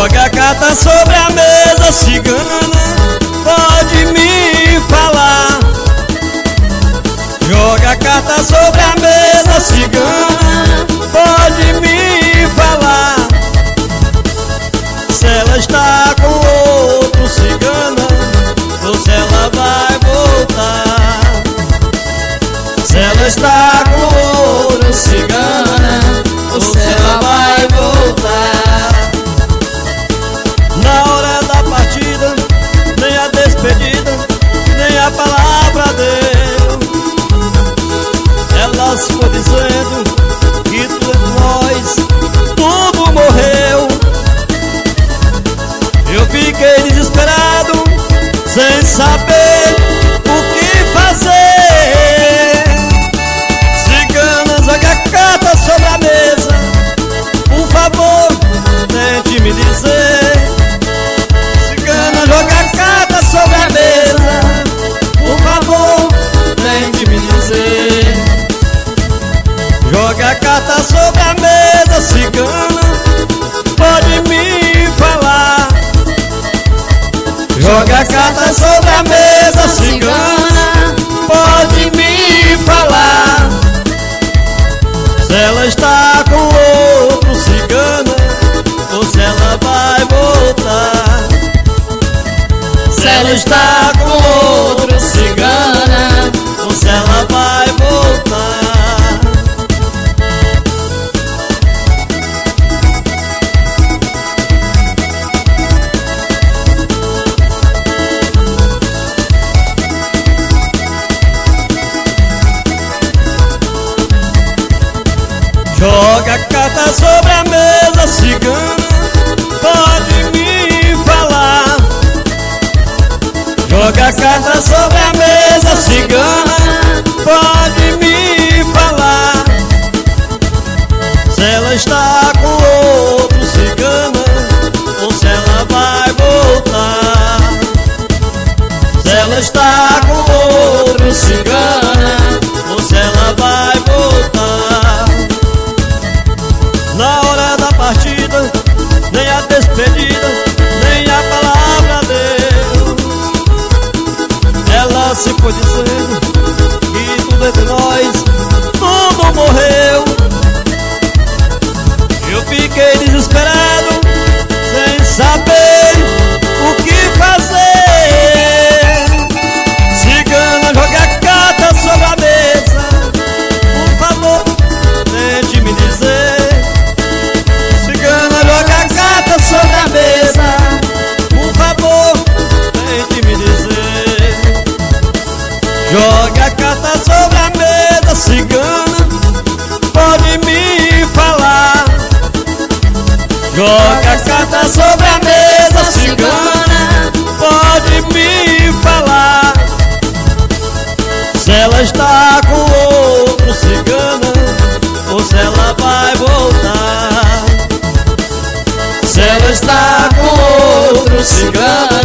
Joga a carta sobre a mesa, cigana, pode me falar. Joga a carta sobre a mesa, cigana, pode me falar. Se ela está com outro, cigana, ou se ela vai voltar. Se ela está com outro, cigana, ou se ela vai voltar. Na hora da partida, nem a despedida, nem a palavra deu. Ela se foi dizendo que tudo entre nós, tudo morreu. Eu fiquei desesperado, sem saber o que fazer. Cigana, joga a carta sobre a mesa, por favor, tente me dizer. Cigana, joga a carta sobre a mesa, por favor, tente me dizer. Joga a carta sobre a mesa, cigana, pode me falar. Joga a carta sobre a mesa, cigana, pode me falar. Se ela está com outro, cigana, ou se ela vai voltar. Se ela está com outro, cigana, ou se ela vai voltar. Joga a carta sobre a mesa, cigana, pode me falar. Joga a carta sobre a mesa, cigana, pode me falar. Se ela está com outro, cigana, ou se ela vai voltar. Se ela está com outro, cigana, ou se ela vai voltar. Na hora da partida, nem a despedida, nem a palavra deu. Ela se foi dizendo que tudo entre nós, tudo morreu. Eu fiquei desesperado, sem saber o que fazer. Cigana, joga a carta sobre a mesa, por favor, tente me dizer. Sobre a mesa, por favor, tente me dizer. Joga a carta sobre a mesa, cigana, pode me falar. Joga a carta sobre a mesa, cigana, pode me falar. Se ela está com outro, cigana, ou se ela vai voltar. Se ela está com outro, cigana,